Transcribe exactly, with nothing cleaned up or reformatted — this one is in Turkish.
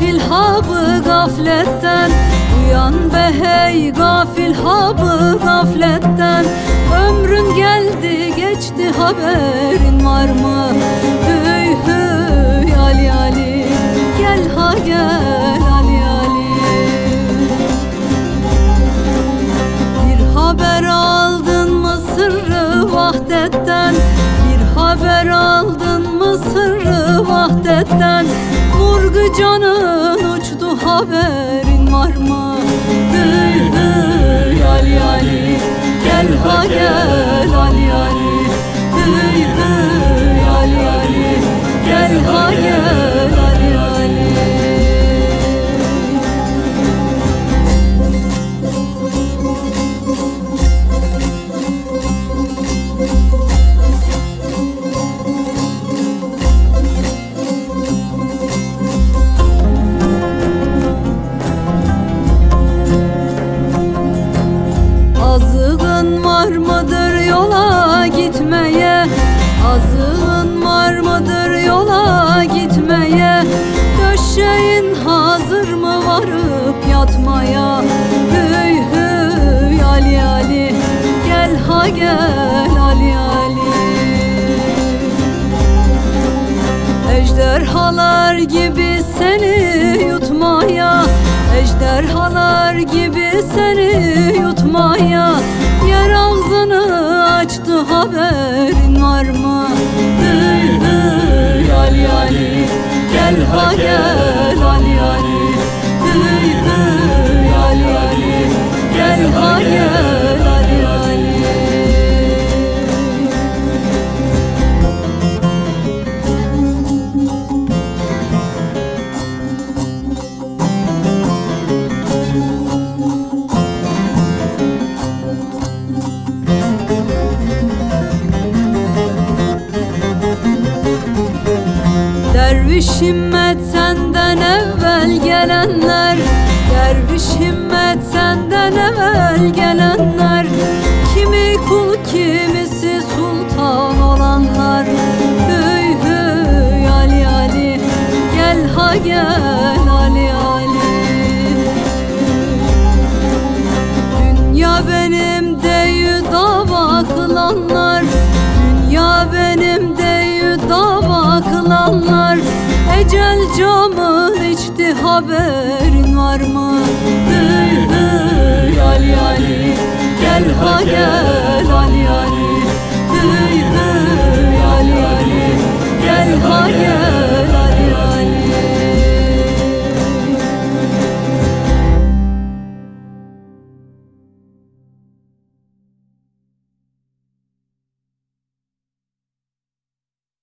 gafil habı gafletten, uyan be hey gafil habı gafletten. Ömrün geldi geçti haberin var mı? Hüy hüy Ali Ali, gel ha gel Ali Ali. Bir haber aldın mı sırrı vahdetten? Bir haber aldın mı sırrı vahdetten? Vurgu canın uçtu haberin var mı? Hüy hüy Ali Ali, gel ha gel Ali Ali. Hüy hüy Ali Ali, gel ha gel Ali Ali. Azığın var mıdır yola gitmeye? Azığın var mıdır yola gitmeye? Döşeğin hazır mı varıp yatmaya? Hüy hüy Ali Ali, gel ha gel Ali Ali. Ejderhalar gibi seni yutmaya, ejderhalar gibi seni yutmaya. Yer ağzını açtı haberin var mı? Hüy hüy Ali Ali, gel ha gel Ali Ali. Hüy hüy Ali Ali, gel ha gel Ali Ali. Derviş himmet senden evvel gelenler, derviş himmet senden evvel gelenler. Kimi kul kimisi sultan olanlar. Hüy hüy Ali Ali, gel ha gel Ali Ali. Dünya benim deyü dava kılanlar, dünya benim deyü dava kılanlar. Ecel camın içti haberin var mı? Hüy hüy Ali Ali, gel ha gel Ali Ali. Hüy hüy Ali Ali, gel ha gel.